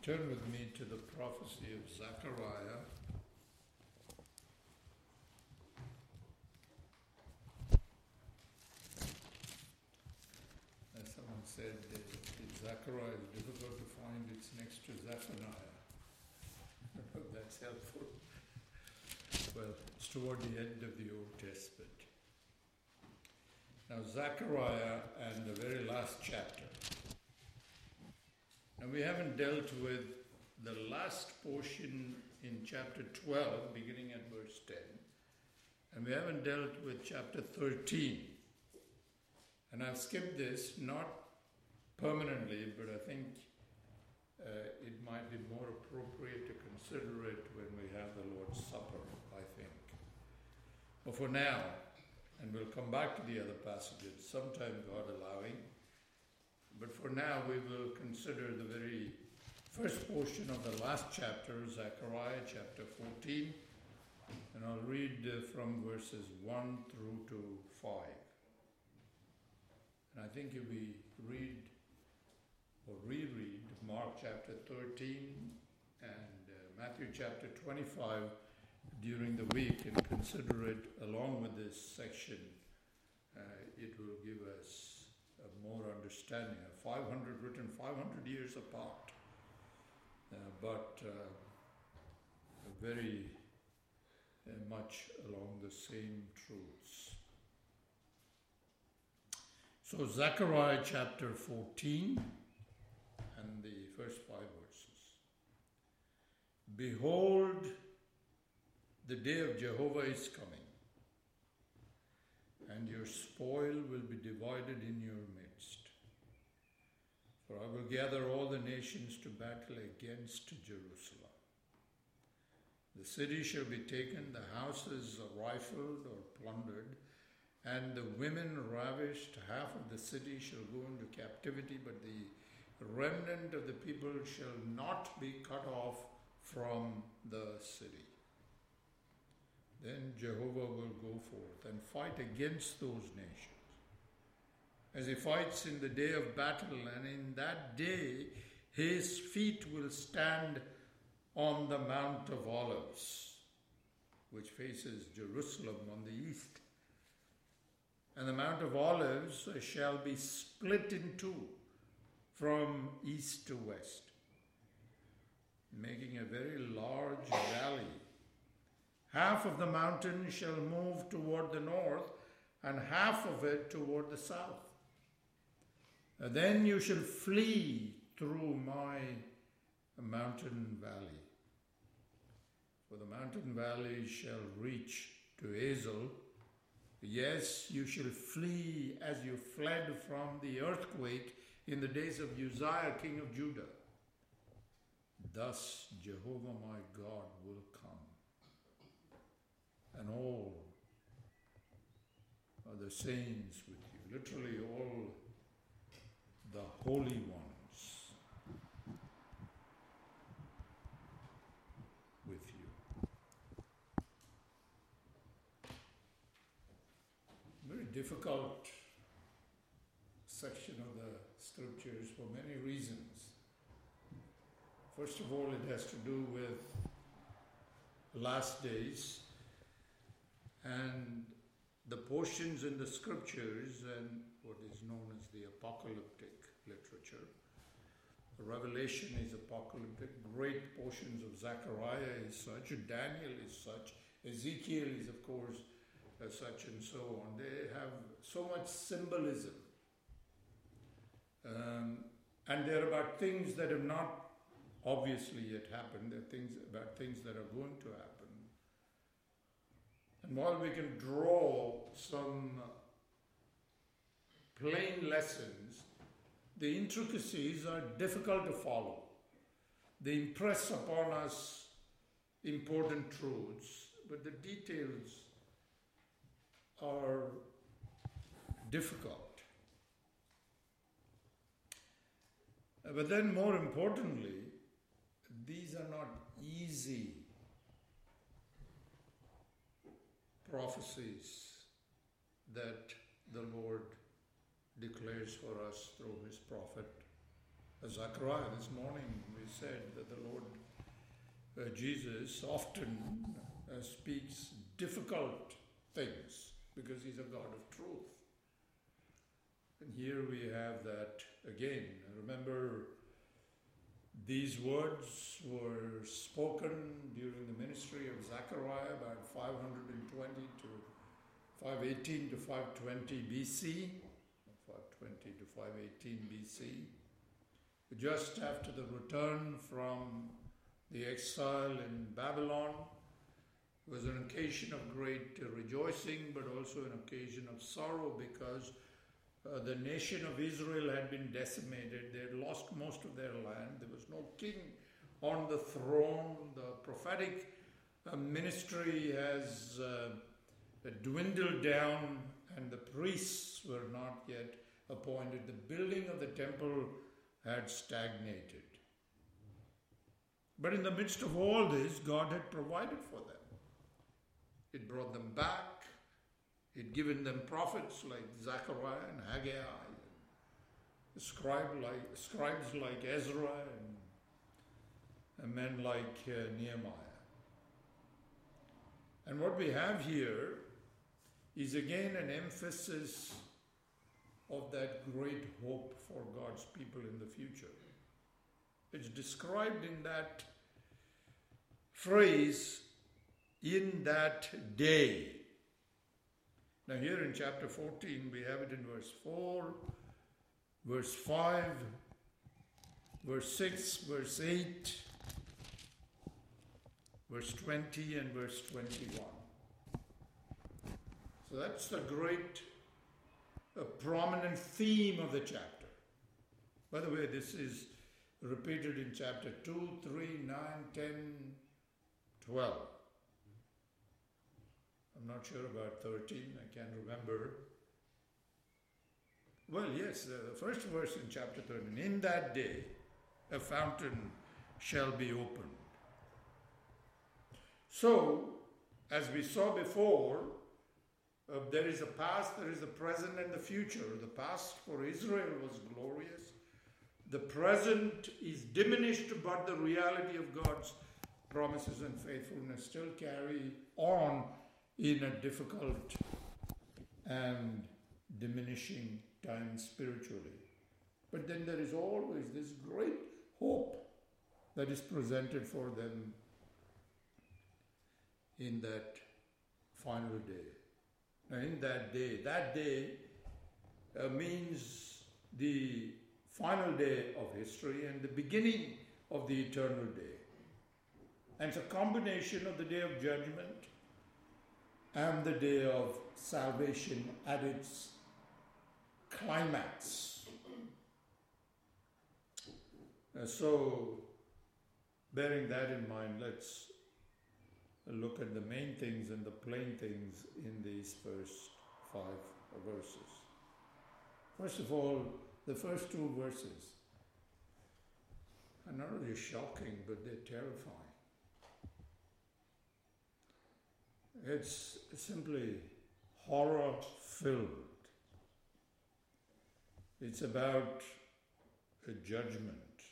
Turn with me to the prophecy of Zechariah. As someone said, Zechariah is difficult to find, it's next to Zephaniah. I don't know if that's helpful. Well, it's toward the end of the Old Testament. Now, Zechariah and the very last chapter. Now, we haven't dealt with the last portion in chapter 12, beginning at verse 10. And we haven't dealt with chapter 13. And I've skipped this, not permanently, but I think it might be more appropriate to consider it when we have the Lord's Supper, I think. But for now, and we'll come back to the other passages sometime, God allowing, but for now we will consider the very first portion of the last chapter, Zechariah chapter 14, and I'll read from verses 1 through to 5. And I think if we read or reread Mark chapter 13 and Matthew chapter 25 during the week and consider it along with this section, it will give us a more understanding. 500 written 500 years apart, but very much along the same truths. So Zechariah chapter 14 and the first 5 verses. Behold, the day of Jehovah is coming, and your spoil will be divided in your midst. For I will gather all the nations to battle against Jerusalem. The city shall be taken, the houses rifled or plundered, and the women ravished. Half of the city shall go into captivity, but the remnant of the people shall not be cut off from the city. Then Jehovah will go forth and fight against those nations, as he fights in the day of battle, and in that day his feet will stand on the Mount of Olives, which faces Jerusalem on the east. And the Mount of Olives shall be split in two from east to west, making a very large valley. Half of the mountain shall move toward the north, and half of it toward the south. And then you shall flee through my mountain valley. For the mountain valley shall reach to Azel. Yes, you shall flee as you fled from the earthquake in the days of Uzziah, king of Judah. Thus Jehovah my God will come, and all the saints with you, literally all the holy ones with you. Very difficult section of the scriptures for many reasons. First of all, it has to do with last days and the portions in the scriptures and what is known as the apocalyptic literature. The Revelation is apocalyptic. Great portions of Zechariah is such. Daniel is such. Ezekiel is, of course, such, and so on. They have so much symbolism. And they're about things that have not obviously yet happened. They're about things that are going to happen. And while we can draw some plain lessons, the intricacies are difficult to follow. They impress upon us important truths, but the details are difficult. But then more importantly, these are not easy prophecies that the Lord declares for us through his prophet Zechariah. This morning we said that the Lord Jesus often speaks difficult things because he's a God of truth. And here we have that again. Remember, these words were spoken during the ministry of Zechariah about 520 to 518 to 520 BC, 520 to 518 BC, just after the return from the exile in Babylon. It was an occasion of great rejoicing, but also an occasion of sorrow because the nation of Israel had been decimated. They had lost most of their land. There was no king on the throne. The prophetic ministry has dwindled down, and the priests were not yet appointed. The building of the temple had stagnated. But in the midst of all this, God had provided for them. It brought them back. He'd given them prophets like Zechariah and Haggai, and scribes like Ezra, and men like Nehemiah. And what we have here is again an emphasis of that great hope for God's people in the future. It's described in that phrase, in that day. Now here in chapter 14, we have it in verse 4, verse 5, verse 6, verse 8, verse 20, and verse 21. So that's the great, prominent theme of the chapter. By the way, this is repeated in chapter 2, 3, 9, 10, 12. I'm not sure about 13, I can't remember. Well, yes, the first verse in chapter 13, in that day a fountain shall be opened. So, as we saw before, there is a past, there is a present, and the future. The past for Israel was glorious. The present is diminished, but the reality of God's promises and faithfulness still carry on in a difficult and diminishing time spiritually. But then there is always this great hope that is presented for them in that final day. Now in that day means the final day of history and the beginning of the eternal day. And it's a combination of the day of judgment and the day of salvation at its climax. So, bearing that in mind, let's look at the main things and the plain things in these first 5 verses. First of all, the first 2 verses are not only shocking, but they're terrifying. It's simply horror-filled. It's about a judgment.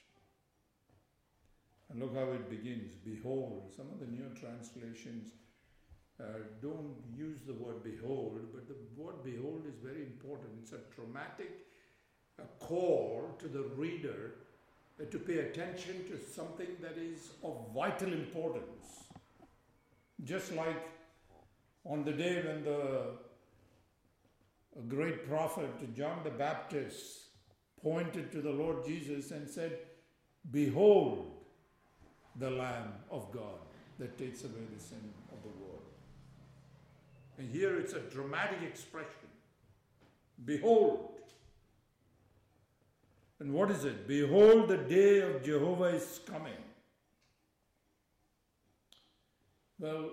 And look how it begins. Behold. Some of the newer translations don't use the word behold, but the word behold is very important. It's a dramatic call to the reader to pay attention to something that is of vital importance. Just like on the day when the great prophet John the Baptist pointed to the Lord Jesus and said, "Behold the Lamb of God that takes away the sin of the world." And here it's a dramatic expression. Behold. And what is it? Behold, the day of Jehovah is coming. Well,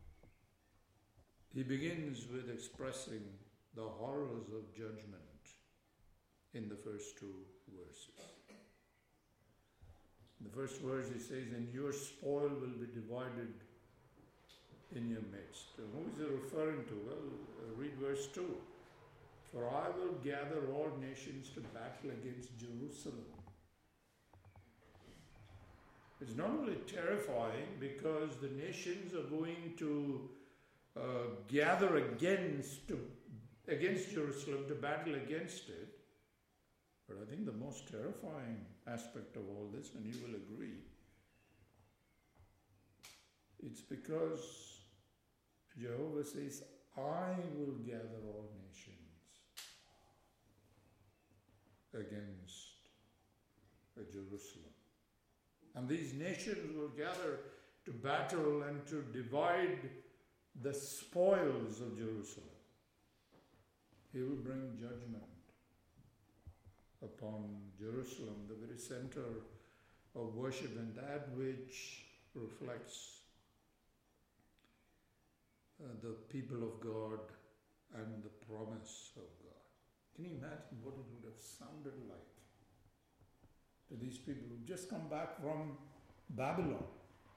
he begins with expressing the horrors of judgment in the first 2 verses. In the first verse he says, "And your spoil will be divided in your midst." Who is he referring to? Well, read verse 2. "For I will gather all nations to battle against Jerusalem." It's not only terrifying because the nations are going to gather against Jerusalem to battle against it, but I think the most terrifying aspect of all this, and you will agree, it's because Jehovah says, I will gather all nations against Jerusalem. And these nations will gather to battle and to divide the spoils of Jerusalem. He will bring judgment upon Jerusalem, the very center of worship, and that which reflects the people of God and the promise of God. Can you imagine what it would have sounded like to these people who just come back from Babylon?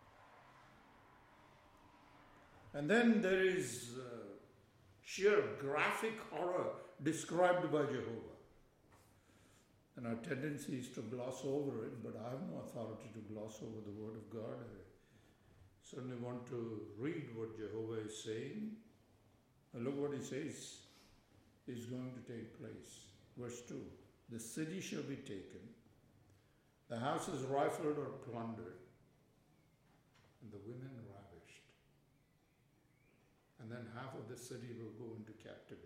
And then there is sheer graphic horror described by Jehovah. And our tendency is to gloss over it, but I have no authority to gloss over the Word of God. I certainly want to read what Jehovah is saying. And look what he says is going to take place. Verse 2, the city shall be taken, the houses rifled or plundered, and the women ravished. And then half of the city will go into captivity.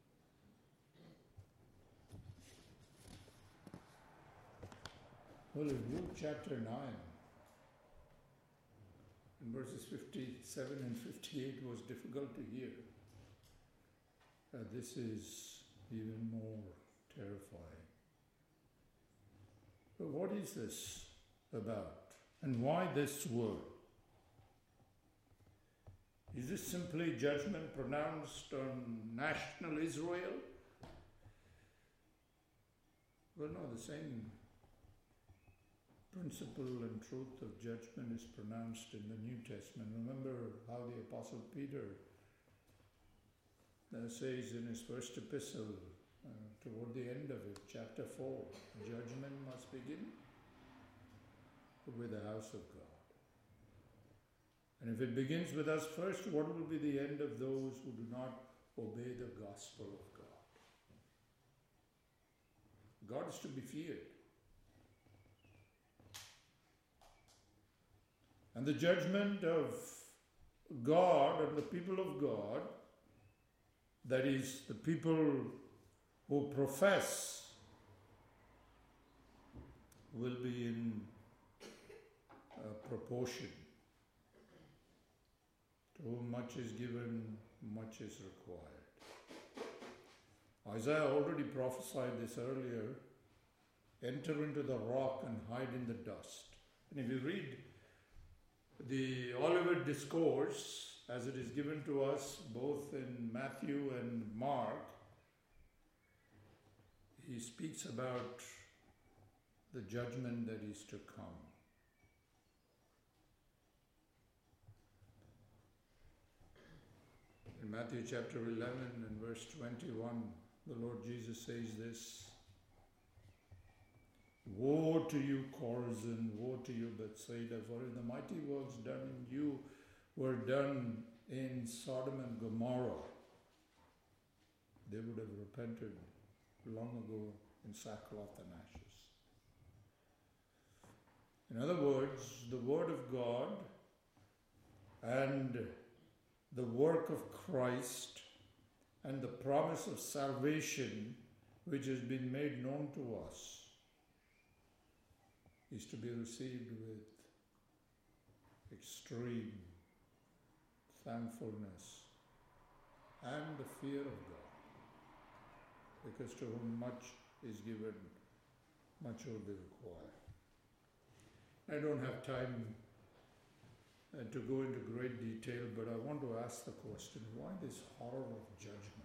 Well, in Luke chapter 9, in verses 57 and 58 was difficult to hear. This is even more terrifying. But what is this about? And why this word? Is this simply judgment pronounced on national Israel? Well, no, the same principle and truth of judgment is pronounced in the New Testament. Remember how the Apostle Peter says in his first epistle, toward the end of it, chapter 4, judgment must begin with the house of God. And if it begins with us first, what will be the end of those who do not obey the gospel of God? God is to be feared. And the judgment of God and the people of God, that is, the people who profess, will be in proportion. To whom much is given, much is required. Isaiah already prophesied this earlier. Enter into the rock and hide in the dust. And if you read the Olivet Discourse, as it is given to us both in Matthew and Mark, he speaks about the judgment that is to come. In Matthew chapter 11 and verse 21, the Lord Jesus says this, Woe to you, Chorazin, woe to you, Bethsaida, for if the mighty works done in you were done in Sodom and Gomorrah, they would have repented long ago in sackcloth and ashes. In other words, the Word of God and the work of Christ and the promise of salvation which has been made known to us is to be received with extreme thankfulness and the fear of God. Because to whom much is given, much will be required. I don't have time to go into great detail, but I want to ask the question, why this horror of judgment?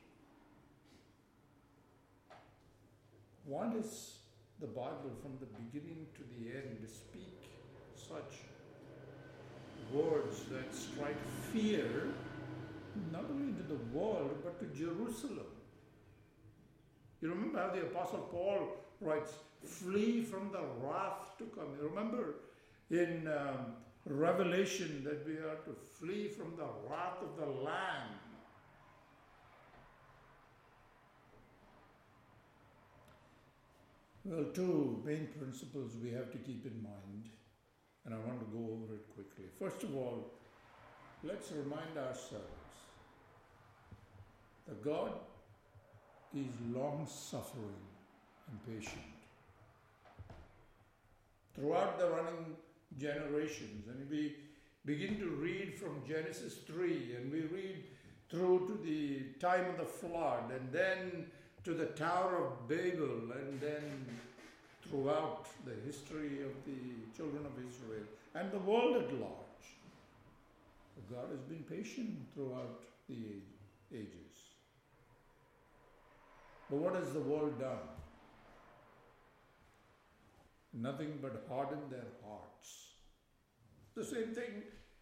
Why does the Bible from the beginning to the end speak such words that strike fear not only into the world but to Jerusalem? You remember how the Apostle Paul writes, flee from the wrath to come. You remember in Revelation that we are to flee from the wrath of the Lamb. Well, two main principles we have to keep in mind, and I want to go over it quickly. First of all, let's remind ourselves that God is long-suffering and patient. Throughout the running generations, and we begin to read from Genesis 3, and we read through to the time of the flood, and then to the Tower of Babel, and then throughout the history of the children of Israel and the world at large. God has been patient throughout the ages. But what has the world done? Nothing but hardened their hearts. The same thing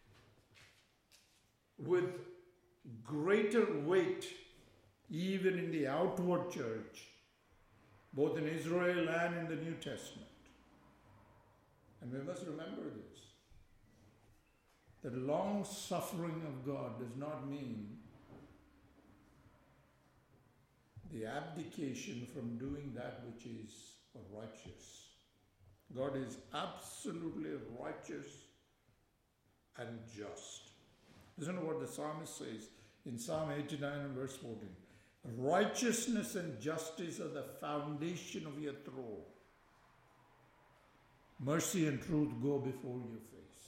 with greater weight even in the outward church, both in Israel and in the New Testament. And we must remember this. The long suffering of God does not mean the abdication from doing that which is righteous. God is absolutely righteous and just. Listen to what the psalmist says in Psalm 89 and verse 14. Righteousness and justice are the foundation of your throne. Mercy and truth go before your face.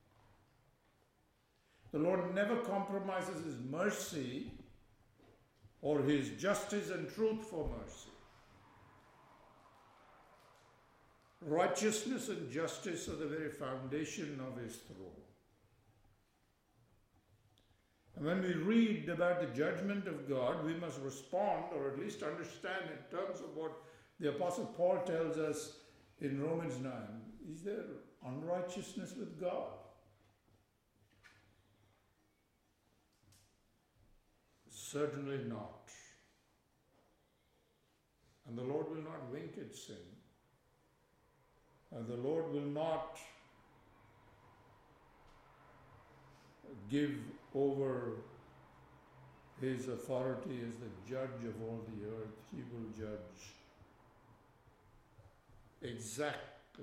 The Lord never compromises His mercy or His justice and truth for mercy. Righteousness and justice are the very foundation of His throne. And when we read about the judgment of God, we must respond, or at least understand in terms of what the Apostle Paul tells us in Romans 9. Is there unrighteousness with God? Certainly not. And the Lord will not wink at sin. And the Lord will not give over His authority as the judge of all the earth. He will judge exactly.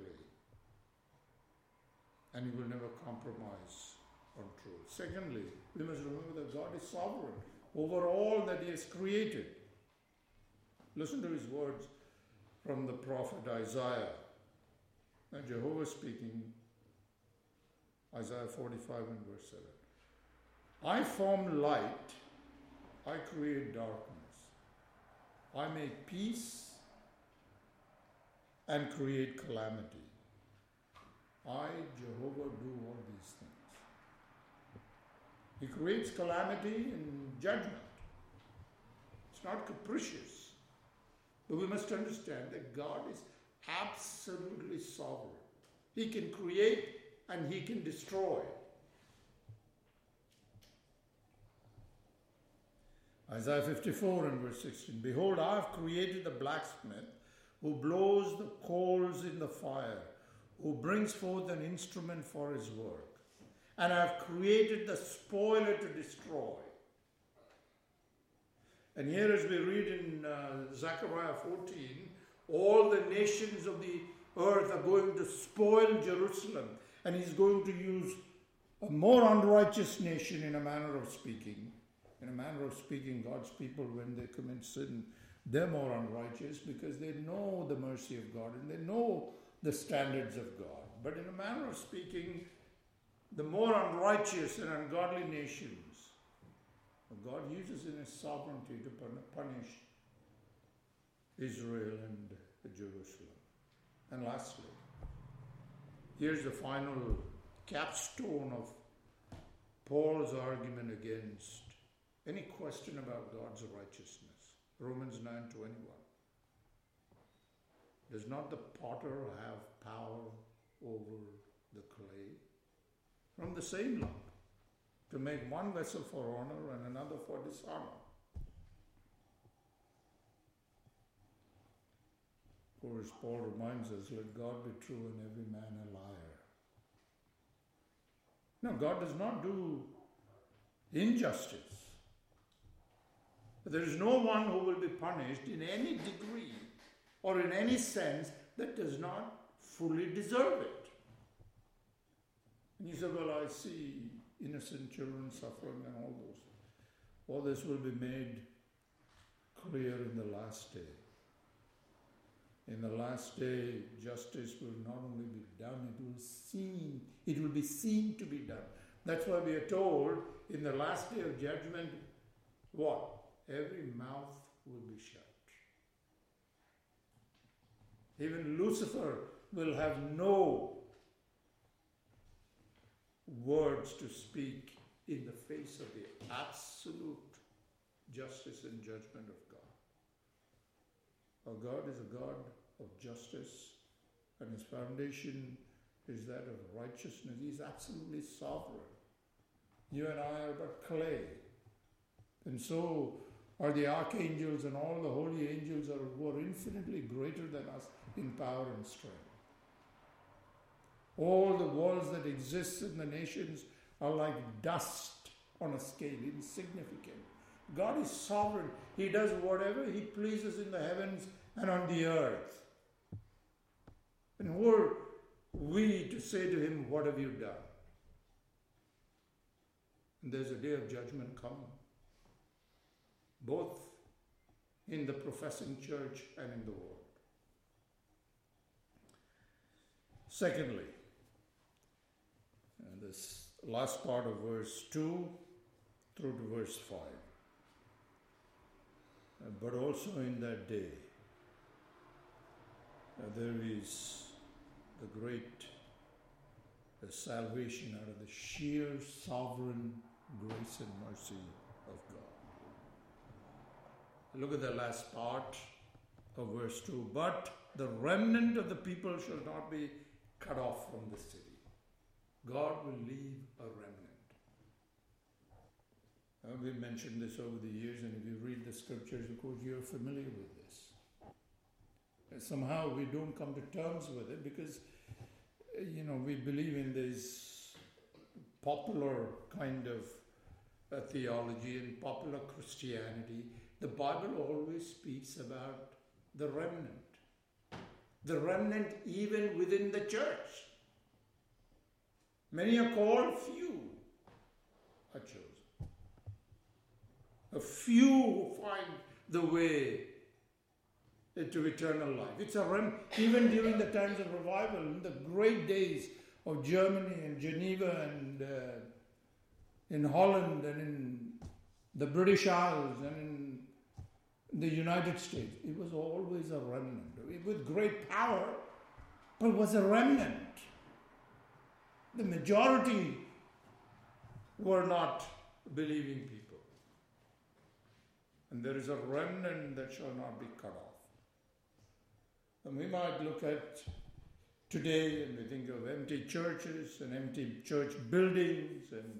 And He will never compromise on truth. Secondly, we must remember that God is sovereign over all that He has created. Listen to His words from the prophet Isaiah. Now Jehovah speaking, Isaiah 45 and verse 7. I form light, I create darkness. I make peace and create calamity. I, Jehovah, do all these things. He creates calamity and judgment. It's not capricious. But we must understand that God is absolutely sovereign. He can create and He can destroy. Isaiah 54 and verse 16. Behold, I have created the blacksmith who blows the coals in the fire, who brings forth an instrument for his work. And I have created the spoiler to destroy. And here as we read in Zechariah 14, all the nations of the earth are going to spoil Jerusalem. And He's going to use a more unrighteous nation in a manner of speaking. In a manner of speaking, God's people, when they commit sin, they're more unrighteous because they know the mercy of God and they know the standards of God. But in a manner of speaking, the more unrighteous and ungodly nations, God uses in His sovereignty to punish Israel and Jerusalem. And lastly, here's the final capstone of Paul's argument against any question about God's righteousness. Romans 9:21. Does not the potter have power over the clay? From the same lump, to make one vessel for honor and another for dishonor. Of course, Paul reminds us, let God be true and every man a liar. No, God does not do injustice. There is no one who will be punished in any degree or in any sense that does not fully deserve it. And you say, well, I see innocent children suffering and all those. All this will be made clear in the last day. In the last day, justice will not only be done, it will be seen to be done. That's why we are told in the last day of judgment, what? Every mouth will be shut. Even Lucifer will have no words to speak in the face of the absolute justice and judgment of God. Our God is a God of justice, and His foundation is that of righteousness. He is absolutely sovereign. You and I are but clay. And so are the archangels and all the holy angels who are infinitely greater than us in power and strength. All the worlds that exist in the nations are like dust on a scale, insignificant. God is sovereign. He does whatever He pleases in the heavens and on the earth. And who are we to say to Him, what have you done? And there's a day of judgment coming, both in the professing church and in the world. Secondly, this last part of verse 2 through to verse 5. But also in that day, there is the great salvation out of the sheer sovereign grace and mercy of God. Look at the last part of verse 2. But the remnant of the people shall not be cut off from the city. God will leave a remnant. We've mentioned this over the years, and if you read the scriptures, of course, you're familiar with this. Somehow we don't come to terms with it because, we believe in this popular kind of theology and popular Christianity. The Bible always speaks about the remnant. The remnant even within the church. Many are called, few are chosen. A few who find the way to eternal life. It's a remnant. Even during the times of revival, in the great days of Germany and Geneva and in Holland and in the British Isles and in the United States, it was always a remnant. With great power, but it was a remnant. The majority were not believing people. And there is a remnant that shall not be cut off. And we might look at today and we think of empty churches and empty church buildings and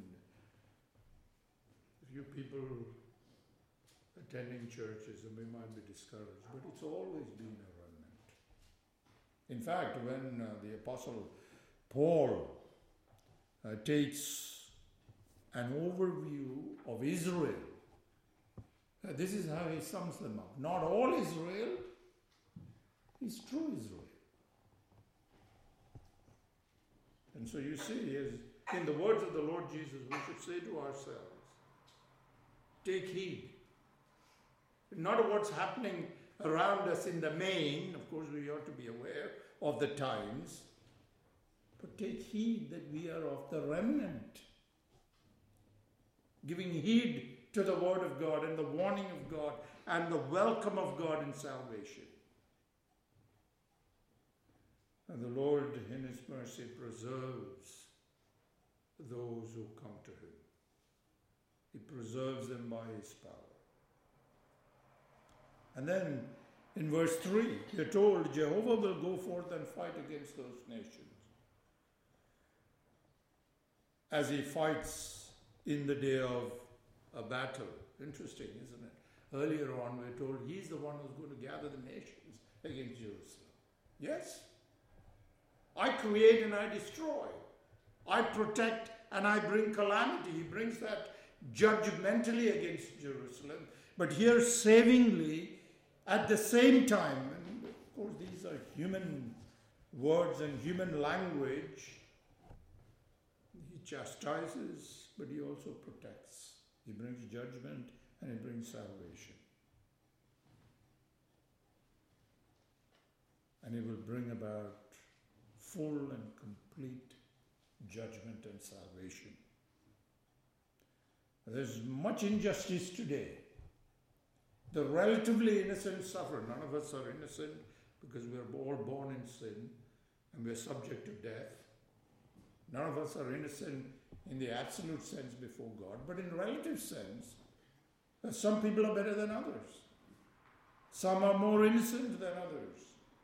few people attending churches, and we might be discouraged. But it's always been a remnant. In fact, when the Apostle Paul takes an overview of Israel, this is how he sums them up. Not all Israel is true Israel. And so you see, as in the words of the Lord Jesus, we should say to ourselves, take heed. Not of what's happening around us in the main, of course we ought to be aware of the times, but take heed that we are of the remnant. Giving heed to the word of God and the warning of God and the welcome of God in salvation. And the Lord, in His mercy, preserves those who come to Him. He preserves them by His power. And then in verse 3, we are told Jehovah will go forth and fight against those nations. As He fights in the day of a battle. Interesting, isn't it? Earlier on, we are told He's the one who's going to gather the nations against Jerusalem. Yes. I create and I destroy. I protect and I bring calamity. He brings that judgmentally against Jerusalem, but here savingly at the same time. And of course, these are human words and human language. He chastises, but he also protects. He brings judgment and he brings salvation. And he will bring about full and complete judgment and salvation. There's much injustice today. The relatively innocent suffer. None of us are innocent because we are all born in sin and we are subject to death. None of us are innocent in the absolute sense before God, but in relative sense, some people are better than others. Some are more innocent than others.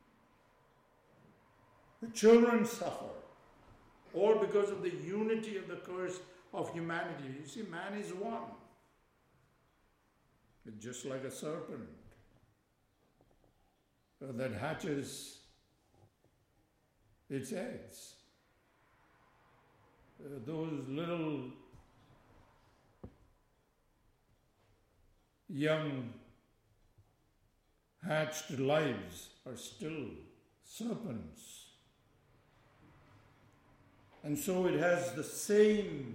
The children suffer, all because of the unity of the curse of humanity. You see, man is one. It's just like a serpent that hatches its eggs. Those little young hatched lives are still serpents. And so it has the same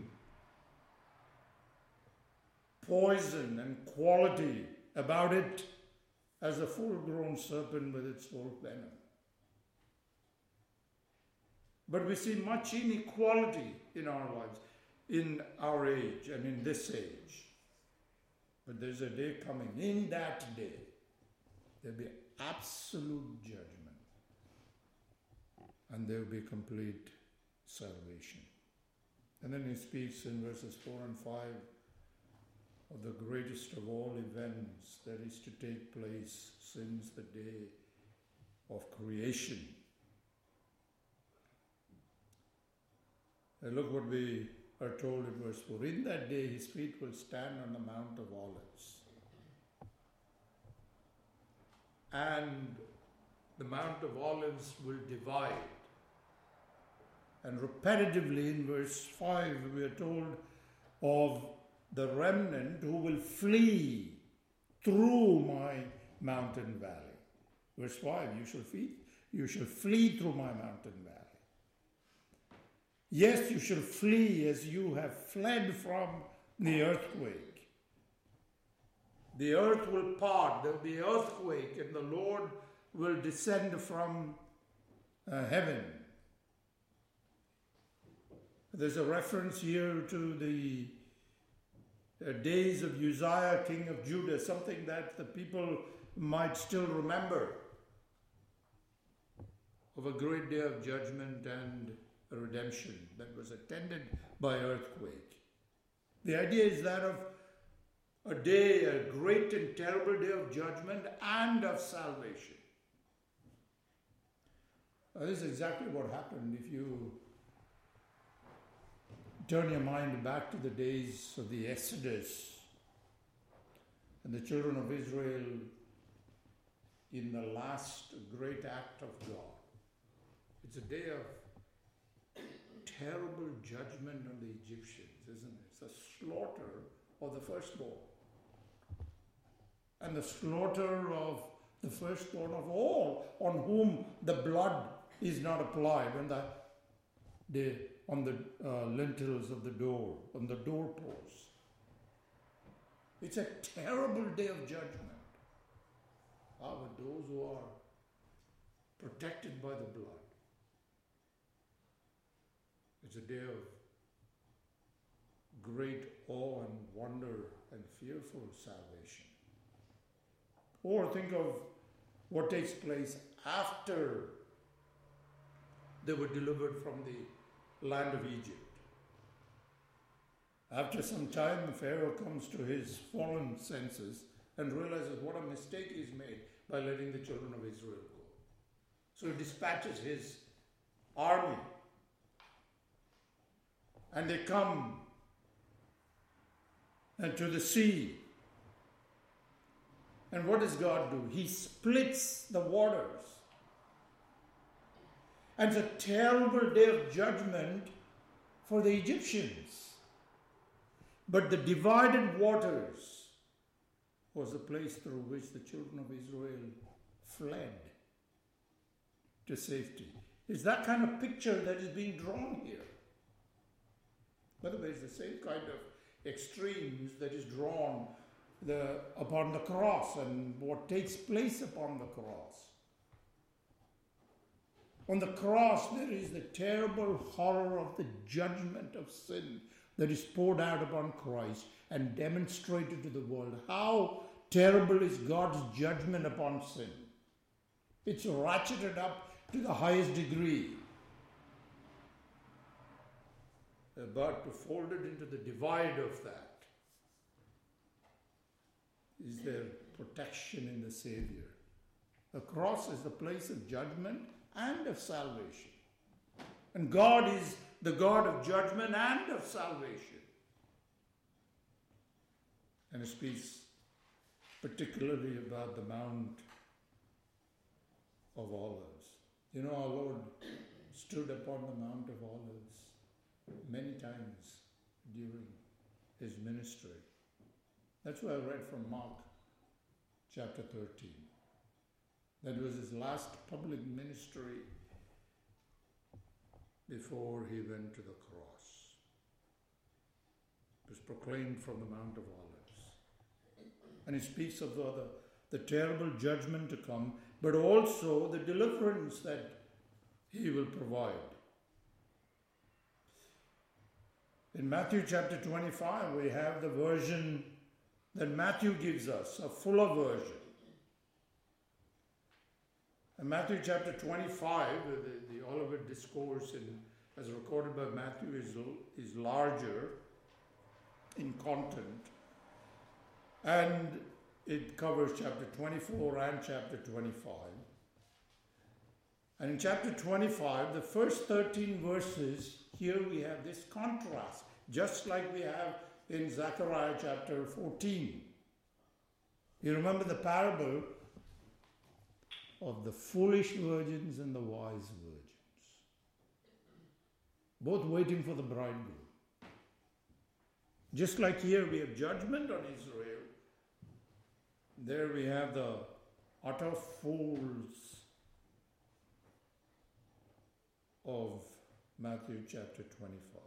poison and quality about it as a full-grown serpent with its full venom. But we see much inequality in our lives, in our age and in this age. But there's a day coming. In that day, there'll be absolute judgment. And there'll be complete salvation. And then he speaks in verses 4 and 5 of the greatest of all events that is to take place since the day of creation. And look what we are told in verse 4. In that day his feet will stand on the Mount of Olives. And the Mount of Olives will divide. And repetitively in verse 5 we are told of the remnant who will flee through my mountain valley. Verse 5, you shall flee through my mountain valley. Yes, you shall flee as you have fled from the earthquake. The earth will part, there will be earthquake, and the Lord will descend from heaven. There's a reference here to the days of Uzziah, king of Judah, something that the people might still remember, of a great day of judgment and redemption that was attended by earthquake. The idea is that of a day, a great and terrible day of judgment and of salvation. This is exactly what happened if you turn your mind back to the days of the Exodus and the children of Israel in the last great act of God. It's a day of terrible judgment on the Egyptians, isn't it? It's a slaughter of the firstborn. And the slaughter of the firstborn of all on whom the blood is not applied on the lintels of the door, on the doorposts. It's a terrible day of judgment. But those who are protected by the blood, it's a day of great awe and wonder and fearful salvation. Or think of what takes place after they were delivered from the land of Egypt. After some time, Pharaoh comes to his fallen senses and realizes what a mistake he's made by letting the children of Israel go. So he dispatches his army, and they come to the sea. And what does God do? He splits the waters. And it's a terrible day of judgment for the Egyptians. But the divided waters was the place through which the children of Israel fled to safety. It's that kind of picture that is being drawn here. By the way, it's the same kind of extremes that is drawn upon the cross and what takes place upon the cross. On the cross, there is the terrible horror of the judgment of sin that is poured out upon Christ and demonstrated to the world. How terrible is God's judgment upon sin. It's ratcheted up to the highest degree. But to fold it into the divide of that is their protection in the Savior. The cross is the place of judgment and of salvation. And God is the God of judgment and of salvation. And it speaks particularly about the Mount of Olives. You know, our Lord stood upon the Mount of Olives many times during his ministry. That's what I read from Mark chapter 13. That was his last public ministry before he went to the cross. It was proclaimed from the Mount of Olives. And he speaks of the terrible judgment to come, but also the deliverance that he will provide. In Matthew chapter 25, we have the version that Matthew gives us, a fuller version. In Matthew chapter 25, the Olivet Discourse as recorded by Matthew is larger in content, and it covers chapter 24 and chapter 25. And in chapter 25, the first 13 verses, here we have this contrast, just like we have in Zechariah chapter 14. You remember the parable of the foolish virgins and the wise virgins, both waiting for the bridegroom. Just like here we have judgment on Israel, there we have the utter fools of Matthew chapter 25.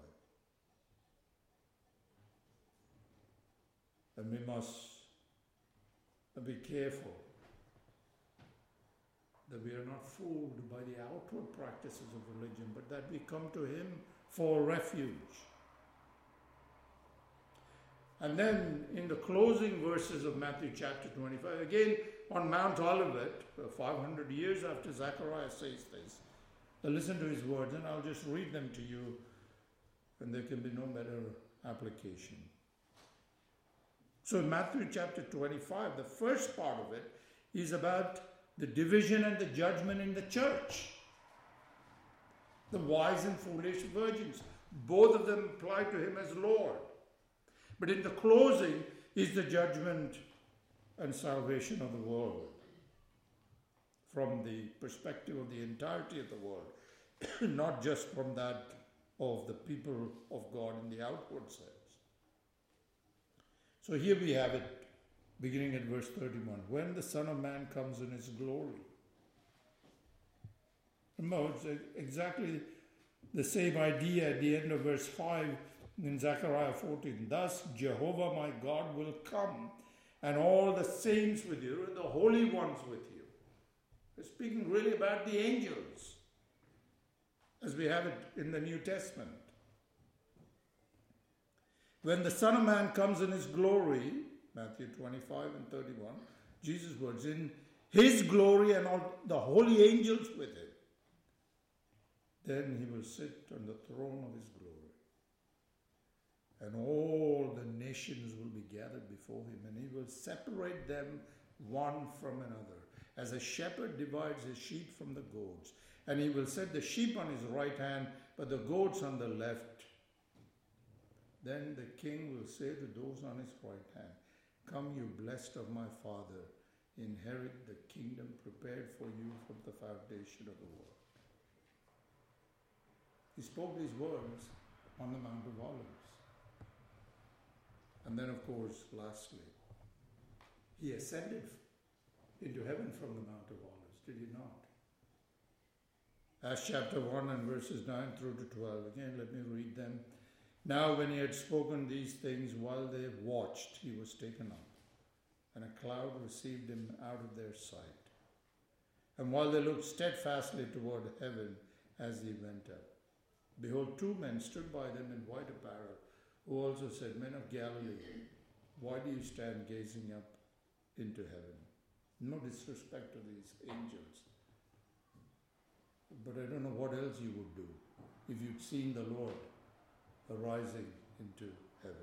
And we must be careful that we are not fooled by the outward practices of religion, but that we come to him for refuge. And then in the closing verses of Matthew chapter 25, again on Mount Olivet, 500 years after Zechariah says this, listen to his words, and I'll just read them to you, and there can be no better application. So in Matthew chapter 25, the first part of it is about the division and the judgment in the church. The wise and foolish virgins, both of them apply to him as Lord. But in the closing is the judgment and salvation of the world from the perspective of the entirety of the world, not just from that of the people of God in the outward sense. So here we have it, beginning at verse 31. When the Son of Man comes in his glory. Remember, it's exactly the same idea at the end of verse 5 in Zechariah 14. Thus Jehovah my God will come, and all the saints with you, and the holy ones with you. We're speaking really about the angels, as we have it in the New Testament. When the Son of Man comes in his glory, Matthew 25 and 31, Jesus' words, in his glory and all the holy angels with him, then he will sit on the throne of his glory. And all the nations will be gathered before him, and he will separate them one from another, as a shepherd divides his sheep from the goats. And he will set the sheep on his right hand, but the goats on the left. Then the king will say to those on his right hand, come, you blessed of my Father, inherit the kingdom prepared for you from the foundation of the world. He spoke these words on the Mount of Olives. And then, of course, lastly, he ascended into heaven from the Mount of Olives, did he not? Acts chapter 1 and verses 9 through to 12. Again, let me read them. Now when he had spoken these things, while they watched, he was taken up, and a cloud received him out of their sight. And while they looked steadfastly toward heaven as he went up, behold, two men stood by them in white apparel, who also said, Men of Galilee, why do you stand gazing up into heaven? No disrespect to these angels, but I don't know what else you would do if you'd seen the Lord arising into heaven.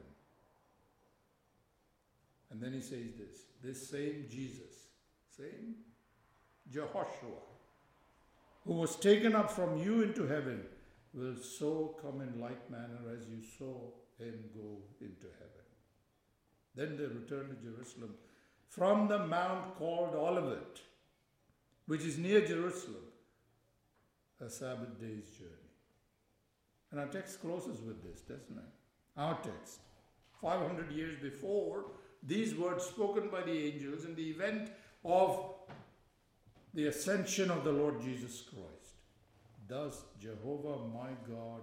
And then he says this same Jesus, same Jehoshua, who was taken up from you into heaven, will so come in like manner as you saw him go into heaven. Then they returned to Jerusalem from the mount called Olivet, which is near Jerusalem, a Sabbath day's journey. And our text closes with this, doesn't it? Our text. 500 years before, these words spoken by the angels in the event of the ascension of the Lord Jesus Christ. Thus, Jehovah my God.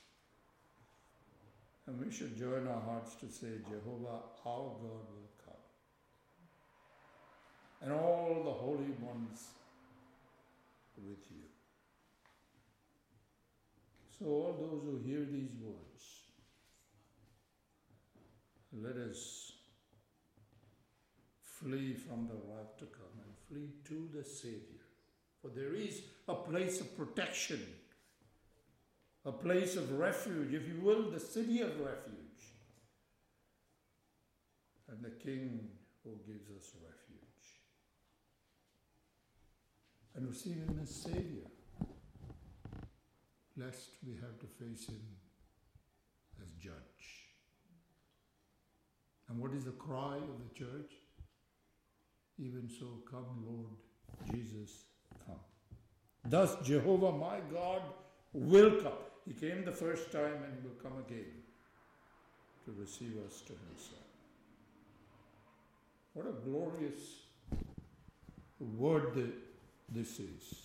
And we should join our hearts to say, Jehovah our God will come. And all the holy ones with you. So all those who hear these words, let us flee from the wrath to come and flee to the Savior. For there is a place of protection, a place of refuge, if you will, the city of refuge, and the King who gives us refuge. And receive him as Savior, lest we have to face him as judge. And what is the cry of the church? Even so, come, Lord Jesus, come. Thus, Jehovah my God will come. He came the first time and he will come again to receive us to himself. What a glorious word this is.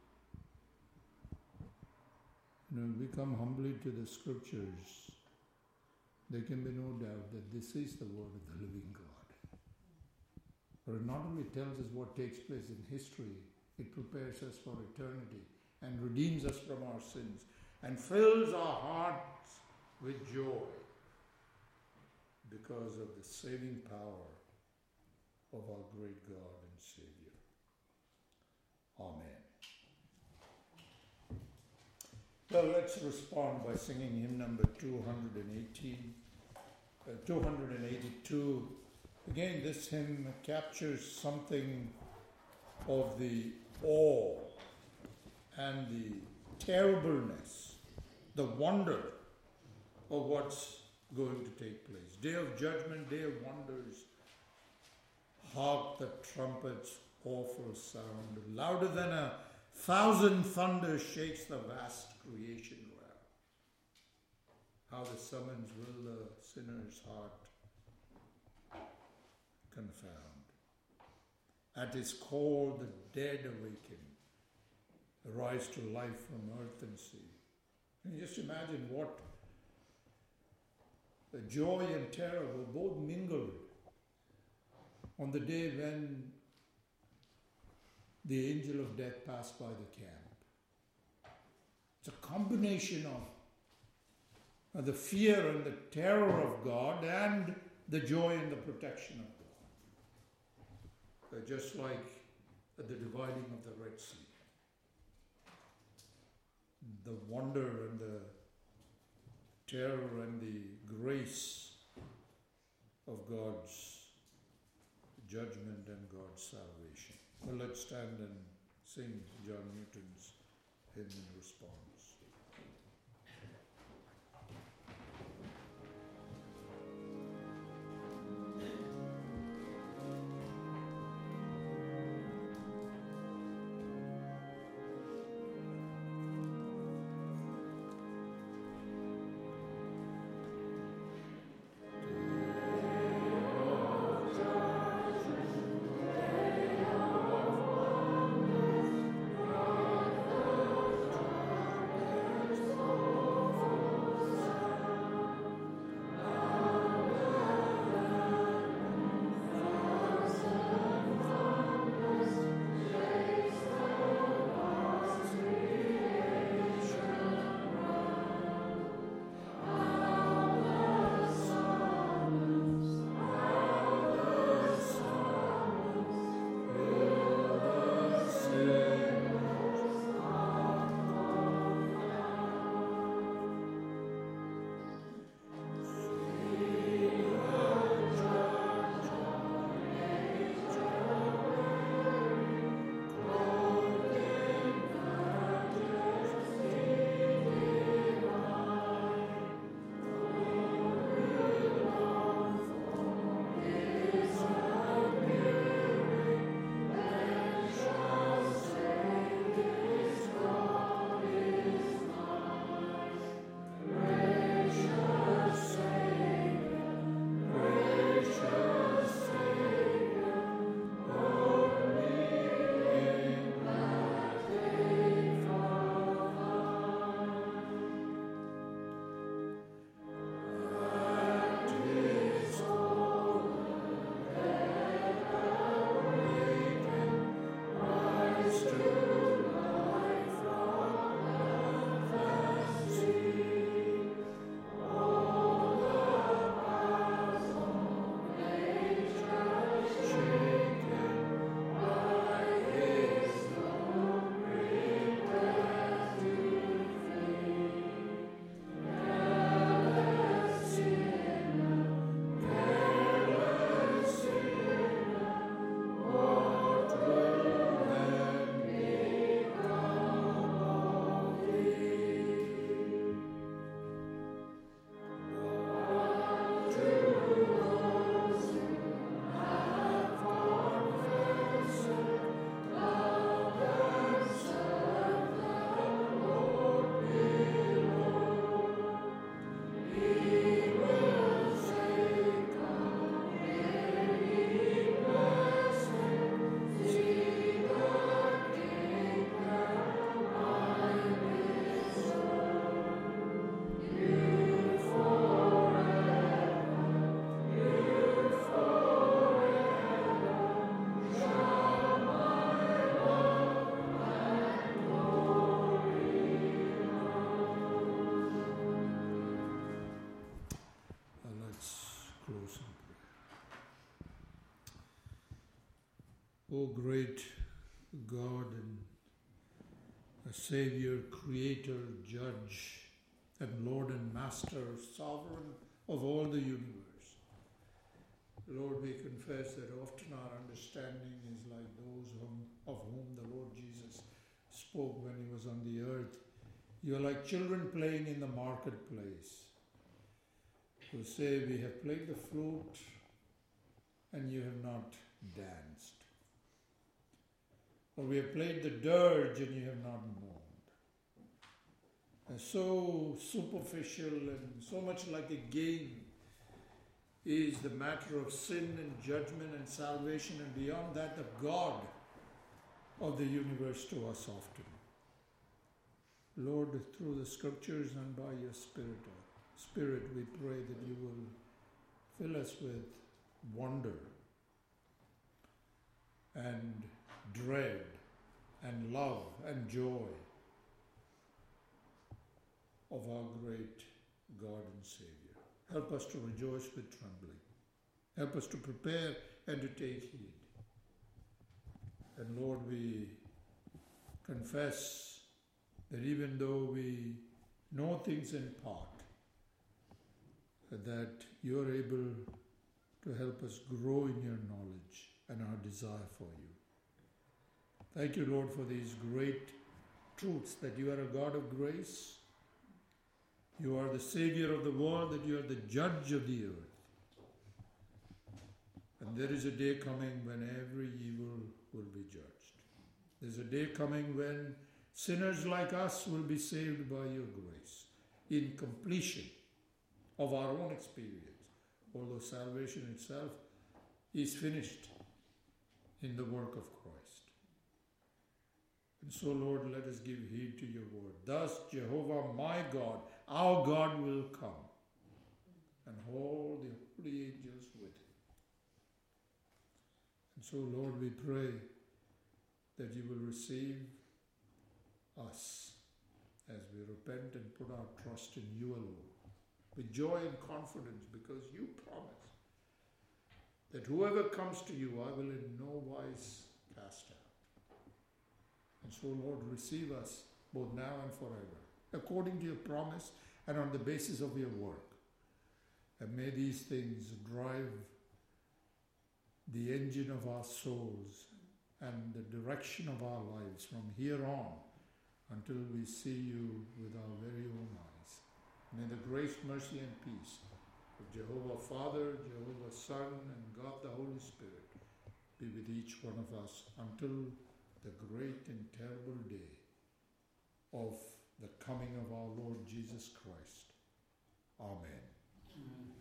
When we come humbly to the scriptures, there can be no doubt that this is the word of the living God. For it not only tells us what takes place in history, it prepares us for eternity and redeems us from our sins and fills our hearts with joy because of the saving power of our great God and Savior. Amen. Well, let's respond by singing hymn number 282. Again, this hymn captures something of the awe and the terribleness, the wonder of what's going to take place. Day of judgment, day of wonders. Hark the trumpet's awful sound. Louder than 1,000 thunders shakes the vast creation ground. How the summons will the sinner's heart confound. At his call the dead awaken, arise to life from earth and sea. Can you just imagine what the joy and terror were both mingled on the day when the angel of death passed by the camp. It's a combination of the fear and the terror of God and the joy and the protection of God. Just like at the dividing of the Red Sea. The wonder and the terror and the grace of God's judgment and God's salvation. Well, let's stand and sing John Newton's hymn in response. O great God and a Savior, Creator, Judge, and Lord and Master, Sovereign of all the universe. Lord, we confess that often our understanding is like those of whom the Lord Jesus spoke when he was on the earth. You are like children playing in the marketplace, who say, we have played the flute and you have not danced. Or we have played the dirge and you have not mourned. And so superficial and so much like a game is the matter of sin and judgment and salvation, and beyond that the God of the universe to us often. Lord, through the scriptures and by your Spirit, we pray that you will fill us with wonder and dread and love and joy of our great God and Savior. Help us to rejoice with trembling. Help us to prepare and to take heed. And Lord, we confess that even though we know things in part, that you are able to help us grow in your knowledge and our desire for you. Thank you, Lord, for these great truths, that you are a God of grace, you are the Savior of the world, that you are the Judge of the earth. And there is a day coming when every evil will be judged. There's a day coming when sinners like us will be saved by your grace in completion of our own experience, although salvation itself is finished in the work of Christ. And so, Lord, let us give heed to your word. Thus, Jehovah, my God, our God will come, and all the holy angels with him. And so, Lord, we pray that you will receive us as we repent and put our trust in you alone, with joy and confidence, because you promise that whoever comes to you, I will in no wise cast out. And so, Lord, receive us both now and forever, according to your promise and on the basis of your work. And may these things drive the engine of our souls and the direction of our lives from here on until we see you with our very own eyes. May the grace, mercy, and peace of Jehovah Father, Jehovah Son, and God the Holy Spirit be with each one of us until the great and terrible day of the coming of our Lord Jesus Christ. Amen.